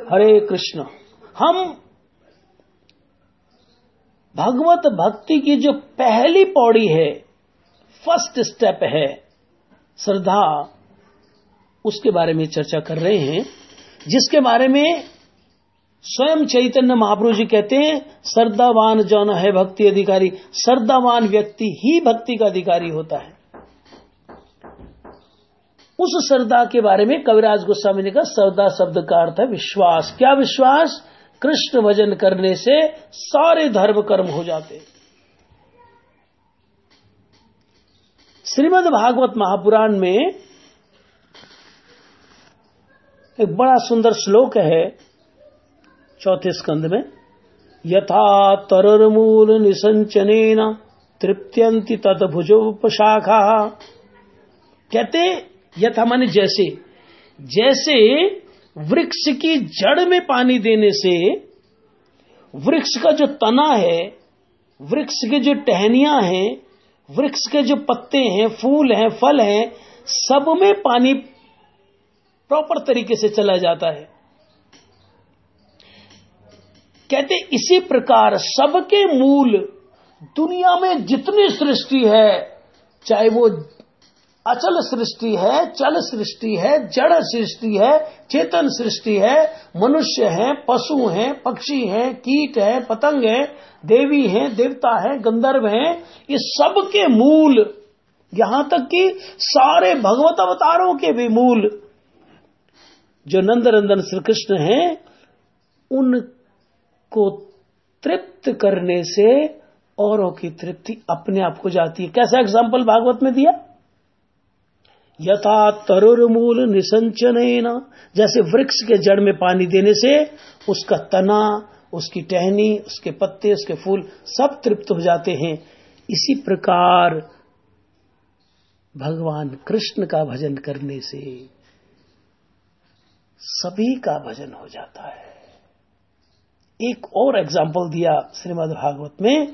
हरे कृष्ण। हम भगवत भक्ति की जो पहली पौड़ी है, फर्स्ट स्टेप है श्रद्धा, उसके बारे में चर्चा कर रहे हैं, जिसके बारे में स्वयं चैतन्य महाप्रभु जी कहते हैं, श्रद्धावान जौन है भक्ति अधिकारी। श्रद्धावान व्यक्ति ही भक्ति का अधिकारी होता है। उस श्रद्धा के बारे में कविराज गोस्वामी ने कहा, श्रद्धा शब्द का अर्थ है विश्वास। क्या विश्वास? कृष्ण भजन करने से सारे धर्म कर्म हो जाते। श्रीमद् भागवत महापुराण में एक बड़ा सुंदर श्लोक है, चौथे स्कंद में, यथा तरुर्मूल निसंचनेन तृप्त्यन्ति ततभुजोपशाखा। कहते यथा माने जैसे, जैसे वृक्ष की जड़ में पानी देने से वृक्ष का जो तना है, वृक्ष के जो टहनियां हैं, वृक्ष के जो पत्ते हैं, फूल हैं, फल हैं, सब में पानी प्रॉपर तरीके से चला जाता है। कहते इसी प्रकार सबके मूल, दुनिया में जितनी सृष्टि है, चाहे वो अचल सृष्टि है, चल सृष्टि है, जड़ सृष्टि है, चेतन सृष्टि है, मनुष्य हैं, पशु हैं, पक्षी हैं, कीट हैं, पतंग हैं, देवी हैं, देवता हैं, गंधर्व हैं, ये सब के मूल, यहां तक कि सारे भगवत अवतारों के भी मूल जो नंदनंदन श्री कृष्ण हैं, उनको तृप्त करने से औरों की तृप्ति अपने आप हो जाती है। कैसा एग्जाम्पल भागवत में दिया? यथा तरुर्मूल निसंचनेन, जैसे वृक्ष के जड़ में पानी देने से उसका तना, उसकी टहनी, उसके पत्ते, उसके फूल सब तृप्त हो जाते हैं। इसी प्रकार भगवान कृष्ण का भजन करने से सभी का भजन हो जाता है। एक और एग्जाम्पल दिया श्रीमद् भागवत में,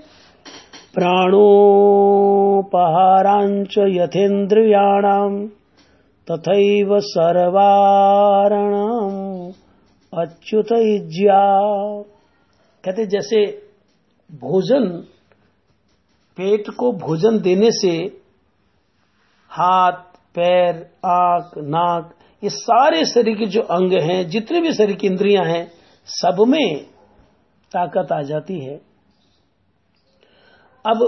प्राणोपहारांच यथेन्द्रियाणाम तथैव सर्वारणम अच्युत इज्या। कहते जैसे भोजन, पेट को भोजन देने से हाथ, पैर, आंख, नाक, ये सारे शरीर के जो अंग हैं, जितने भी शरीर की इंद्रियां हैं, सब में ताकत आ जाती है। अब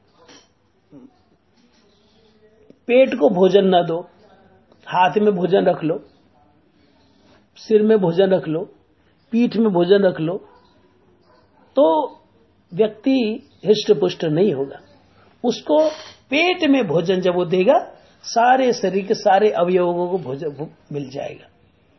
पेट को भोजन न दो, हाथ में भोजन रख लो, सिर में भोजन रख लो, पीठ में भोजन रख लो, तो व्यक्ति हृष्ट पुष्ट नहीं होगा। उसको पेट में भोजन जब वो देगा, सारे शरीर के सारे अवयवों को भोजन मिल जाएगा।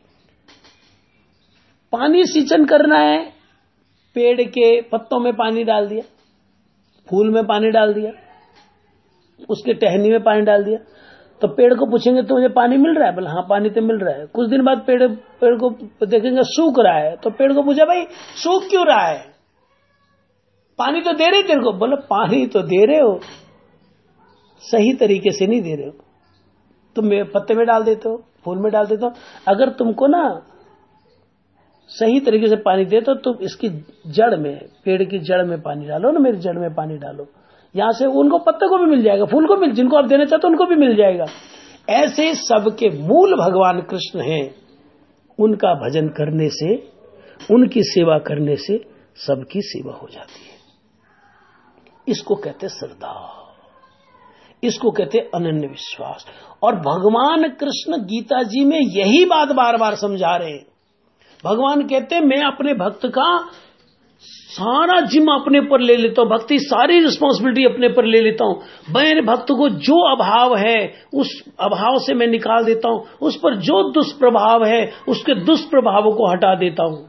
पानी सिंचन करना है, पेड़ के पत्तों में पानी डाल दिया, फूल में पानी डाल दिया, उसके टहनी में पानी डाल दिया, तो पेड़ को पूछेंगे तो मुझे पानी मिल रहा है? बोले हाँ पानी तो मिल रहा है। कुछ दिन बाद पेड़ को देखेंगे सूख रहा है, तो पेड़ को पूछा भाई सूख क्यों रहा है? पानी तो दे रहे तेरे को। बोले पानी तो दे रहे हो, सही तरीके से नहीं दे रहे हो। तुम पत्ते में डाल देते हो, फूल में डाल देते हो। अगर तुमको ना सही तरीके से पानी दे तो तुम इसकी जड़ में, पेड़ की जड़ में पानी डालो ना, मेरी जड़ में पानी डालो, यहां से उनको पत्ते को भी मिल जाएगा, फूल को मिल, जिनको आप देना चाहते हो उनको भी मिल जाएगा। ऐसे सबके मूल भगवान कृष्ण हैं। उनका भजन करने से, उनकी सेवा करने से सबकी सेवा हो जाती है। इसको कहते श्रद्धा, इसको कहते अनन्य विश्वास। और भगवान कृष्ण गीता जी में यही बात बार बार समझा रहे हैं। भगवान कहते मैं अपने भक्त का सारा जिम्मा अपने पर ले लेता हूं, भक्ति सारी रिस्पॉन्सिबिलिटी अपने पर ले लेता हूं। मेरे भक्त को जो अभाव है उस अभाव से मैं निकाल देता हूं, उस पर जो दुष्प्रभाव है उसके दुष्प्रभावों को हटा देता हूं।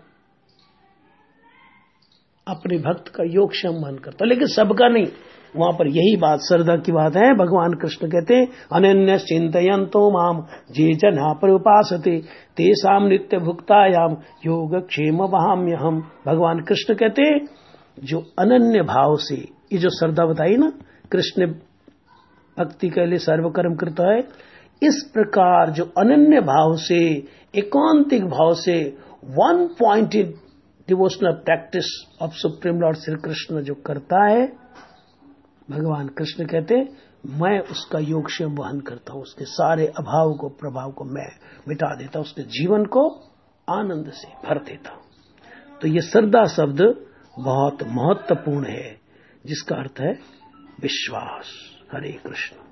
अपने भक्त का योग क्षम करता, लेकिन सबका नहीं। वहां पर यही बात श्रद्धा की बात है। भगवान कृष्ण कहते हैं अनन्य चिंतयन्तो माम जे जना पर उपासते तेषाम नित्य भुक्तायाम योग क्षेम वहाम्यहम। भगवान कृष्ण कहते हैं जो अनन्य भाव से, ये जो श्रद्धा बताई ना, कृष्ण भक्ति के लिए सर्वकर्म करता है, इस प्रकार जो अनन्य भाव से, एकांतिक भाव से one pointed devotional practice of supreme Lord Shri Krishna जो करता है, भगवान कृष्ण कहते मैं उसका योगक्षेम वहन करता हूं, उसके सारे अभाव को प्रभाव को मैं मिटा देता हूं, उसके जीवन को आनंद से भर देता हूं। तो ये श्रद्धा शब्द बहुत महत्वपूर्ण है, जिसका अर्थ है विश्वास। हरे कृष्ण।